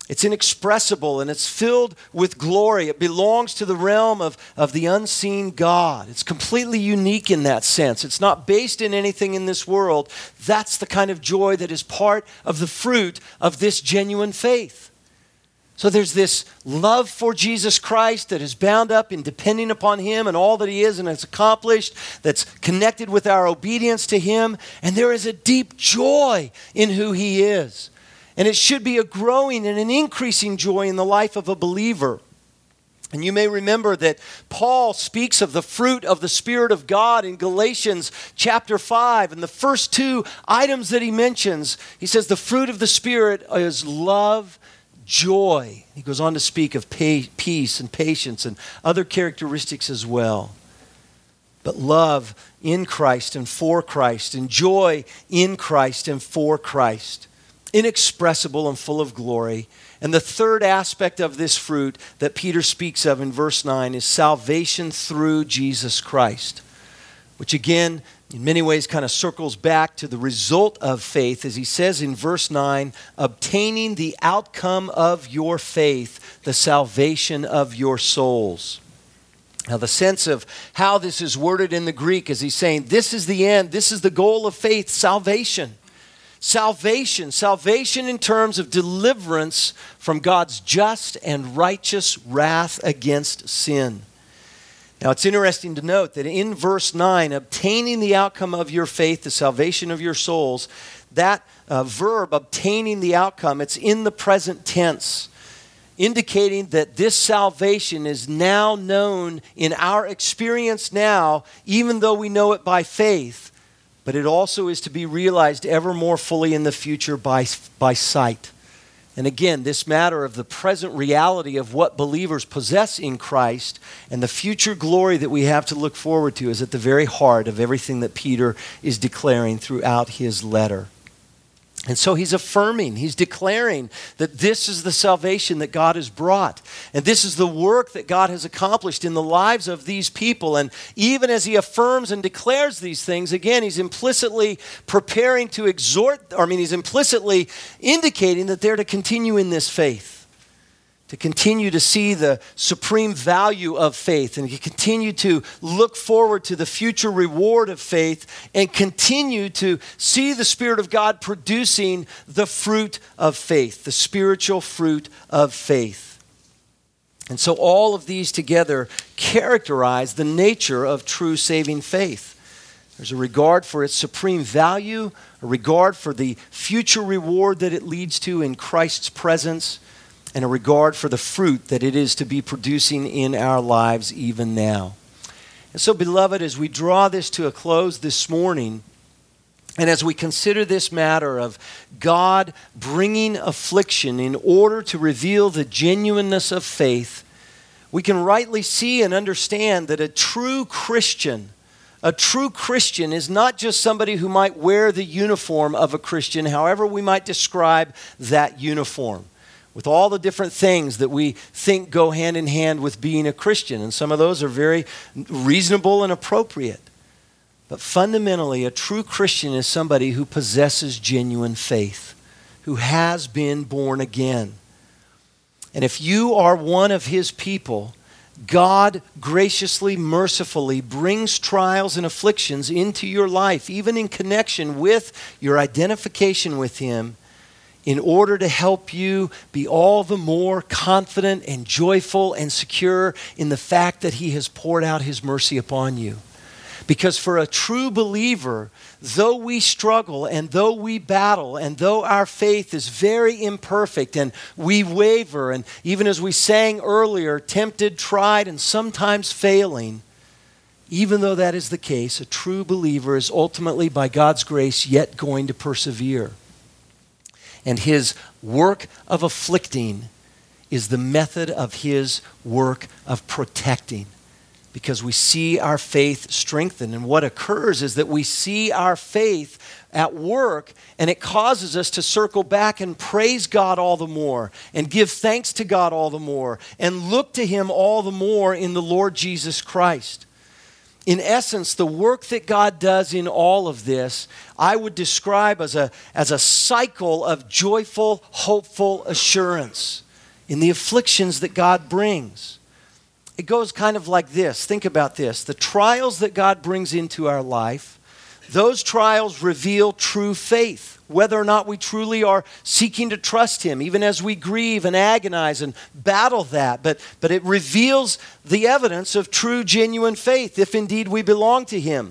It's inexpressible and it's filled with glory. It belongs to the realm of the unseen God. It's completely unique in that sense. It's not based in anything in this world. That's the kind of joy that is part of the fruit of this genuine faith. So there's this love for Jesus Christ that is bound up in depending upon Him and all that He is and has accomplished, that's connected with our obedience to Him. And there is a deep joy in who He is. And it should be a growing and an increasing joy in the life of a believer. And you may remember that Paul speaks of the fruit of the Spirit of God in Galatians chapter 5. And the first two items that he mentions, he says the fruit of the Spirit is love, joy. He goes on to speak of peace and patience and other characteristics as well. But love in Christ and for Christ, and joy in Christ and for Christ. Inexpressible and full of glory. And the third aspect of this fruit that Peter speaks of in verse 9 is salvation through Jesus Christ, which again, in many ways kind of circles back to the result of faith, as he says in verse 9, obtaining the outcome of your faith, the salvation of your souls. Now, the sense of how this is worded in the Greek is he's saying, this is the end, this is the goal of faith, salvation. Salvation in terms of deliverance from God's just and righteous wrath against sin. Now, it's interesting to note that in verse 9, obtaining the outcome of your faith, the salvation of your souls, that verb, obtaining the outcome, it's in the present tense, indicating that this salvation is now known in our experience now, even though we know it by faith. But it also is to be realized ever more fully in the future by sight. And again, this matter of the present reality of what believers possess in Christ and the future glory that we have to look forward to is at the very heart of everything that Peter is declaring throughout his letter. And so he's affirming, he's declaring that this is the salvation that God has brought. And this is the work that God has accomplished in the lives of these people. And even as he affirms and declares these things, again, he's implicitly preparing to he's implicitly indicating that they're to continue in this faith. To continue to see the supreme value of faith and to continue to look forward to the future reward of faith and continue to see the Spirit of God producing the fruit of faith, the spiritual fruit of faith. And so all of these together characterize the nature of true saving faith. There's a regard for its supreme value, a regard for the future reward that it leads to in Christ's presence, and a regard for the fruit that it is to be producing in our lives even now. And so, beloved, as we draw this to a close this morning, and as we consider this matter of God bringing affliction in order to reveal the genuineness of faith, we can rightly see and understand that a true Christian is not just somebody who might wear the uniform of a Christian, however we might describe that uniform, with all the different things that we think go hand in hand with being a Christian. And some of those are very reasonable and appropriate. But fundamentally, a true Christian is somebody who possesses genuine faith, who has been born again. And if you are one of His people, God graciously, mercifully brings trials and afflictions into your life, even in connection with your identification with Him, in order to help you be all the more confident and joyful and secure in the fact that He has poured out His mercy upon you. Because for a true believer, though we struggle and though we battle and though our faith is very imperfect and we waver, and even as we sang earlier, tempted, tried, and sometimes failing, even though that is the case, a true believer is ultimately, by God's grace, yet going to persevere. And His work of afflicting is the method of His work of protecting, because we see our faith strengthen. And what occurs is that we see our faith at work, and it causes us to circle back and praise God all the more, and give thanks to God all the more, and look to Him all the more in the Lord Jesus Christ. In essence, the work that God does in all of this, I would describe as a cycle of joyful, hopeful assurance in the afflictions that God brings. It goes kind of like this. Think about this. The trials that God brings into our life, those trials reveal true faith, whether or not we truly are seeking to trust Him, even as we grieve and agonize and battle that. But it reveals the evidence of true, genuine faith, if indeed we belong to Him.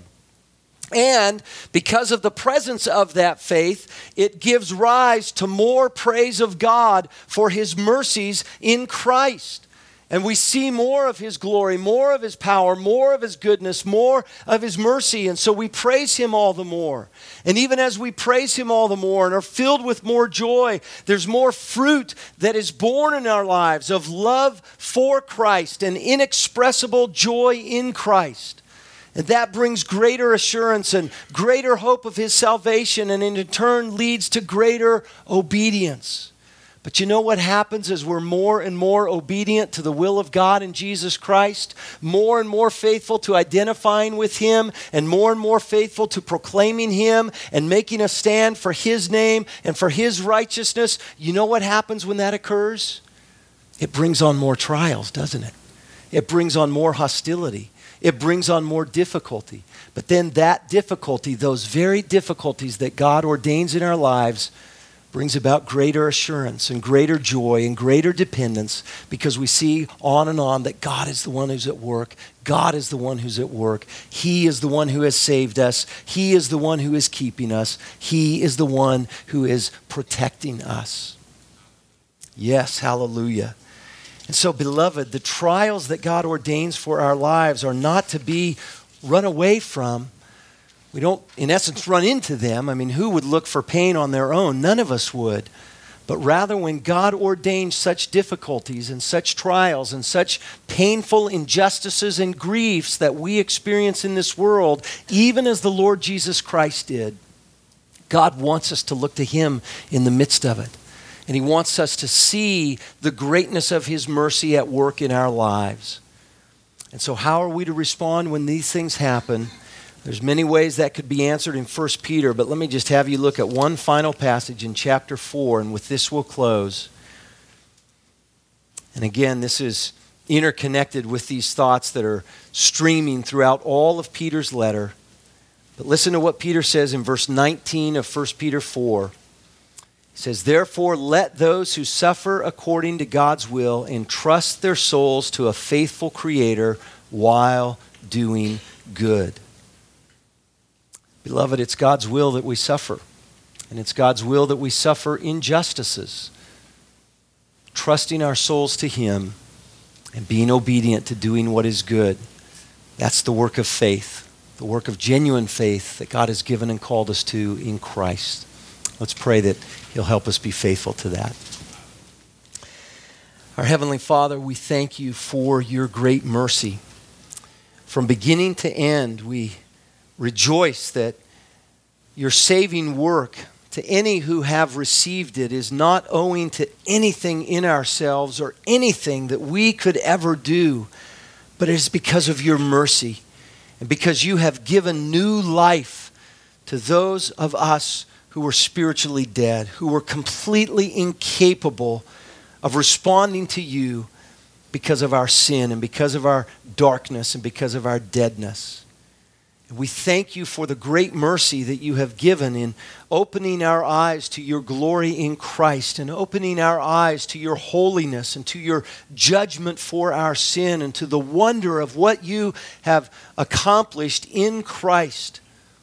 And because of the presence of that faith, it gives rise to more praise of God for His mercies in Christ. And we see more of His glory, more of His power, more of His goodness, more of His mercy. And so we praise Him all the more. And even as we praise Him all the more and are filled with more joy, there's more fruit that is born in our lives of love for Christ and inexpressible joy in Christ. And that brings greater assurance and greater hope of His salvation, and in turn leads to greater obedience. But you know what happens as we're more and more obedient to the will of God in Jesus Christ, more and more faithful to identifying with Him, and more faithful to proclaiming Him and making a stand for His name and for His righteousness? You know what happens when that occurs? It brings on more trials, doesn't it? It brings on more hostility. It brings on more difficulty. But then that difficulty, those very difficulties that God ordains in our lives, brings about greater assurance and greater joy and greater dependence, because we see on and on that God is the one who's at work. God is the one who's at work. He is the one who has saved us. He is the one who is keeping us. He is the one who is protecting us. Yes, hallelujah. And so, beloved, the trials that God ordains for our lives are not to be run away from. We don't, in essence, run into them. I mean, who would look for pain on their own? None of us would. But rather, when God ordains such difficulties and such trials and such painful injustices and griefs that we experience in this world, even as the Lord Jesus Christ did, God wants us to look to Him in the midst of it. And He wants us to see the greatness of His mercy at work in our lives. And so how are we to respond when these things happen? There's many ways that could be answered in 1 Peter, but let me just have you look at one final passage in chapter 4, and with this we'll close. And again, this is interconnected with these thoughts that are streaming throughout all of Peter's letter. But listen to what Peter says in verse 19 of 1 Peter 4. He says, "Therefore let those who suffer according to God's will entrust their souls to a faithful Creator while doing good." Beloved, it's God's will that we suffer. And it's God's will that we suffer injustices. Trusting our souls to Him and being obedient to doing what is good. That's the work of faith. The work of genuine faith that God has given and called us to in Christ. Let's pray that He'll help us be faithful to that. Our Heavenly Father, we thank You for Your great mercy. From beginning to end, we rejoice that Your saving work to any who have received it is not owing to anything in ourselves or anything that we could ever do, but it is because of Your mercy and because You have given new life to those of us who were spiritually dead, who were completely incapable of responding to You because of our sin and because of our darkness and because of our deadness. We thank You for the great mercy that You have given in opening our eyes to Your glory in Christ and opening our eyes to Your holiness and to Your judgment for our sin and to the wonder of what You have accomplished in Christ.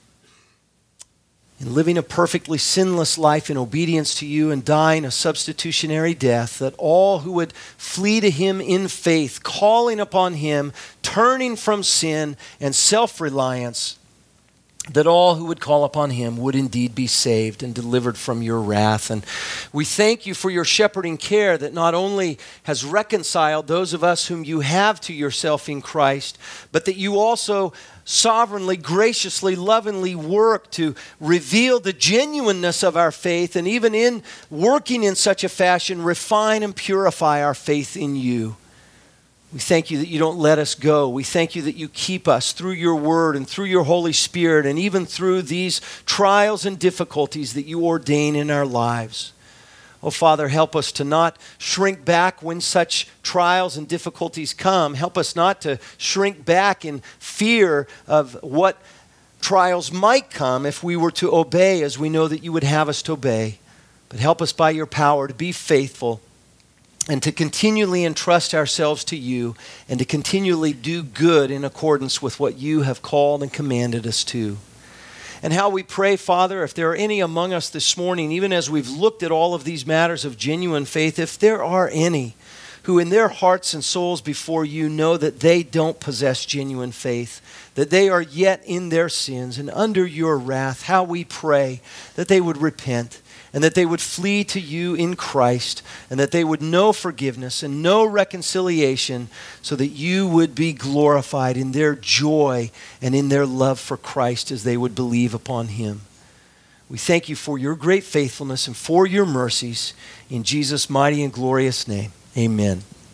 In living a perfectly sinless life in obedience to You and dying a substitutionary death, that all who would flee to Him in faith, calling upon Him, turning from sin and self-reliance, that all who would call upon Him would indeed be saved and delivered from Your wrath. And we thank You for Your shepherding care that not only has reconciled those of us whom You have to Yourself in Christ, but that You also sovereignly, graciously, lovingly work to reveal the genuineness of our faith, and even in working in such a fashion, refine and purify our faith in You. We thank you that you don't let us go. We thank you that you keep us through your word and through your Holy Spirit and even through these trials and difficulties that you ordain in our lives. Oh, Father, help us to not shrink back when such trials and difficulties come. Help us not to shrink back in fear of what trials might come if we were to obey as we know that you would have us to obey. But help us by your power to be faithful and to continually entrust ourselves to you and to continually do good in accordance with what you have called and commanded us to. And how we pray, Father, if there are any among us this morning, even as we've looked at all of these matters of genuine faith, if there are any who in their hearts and souls before you know that they don't possess genuine faith, that they are yet in their sins and under your wrath, how we pray that they would repent and that they would flee to you in Christ, and that they would know forgiveness and know reconciliation, so that you would be glorified in their joy and in their love for Christ as they would believe upon him. We thank you for your great faithfulness and for your mercies. In Jesus' mighty and glorious name, amen.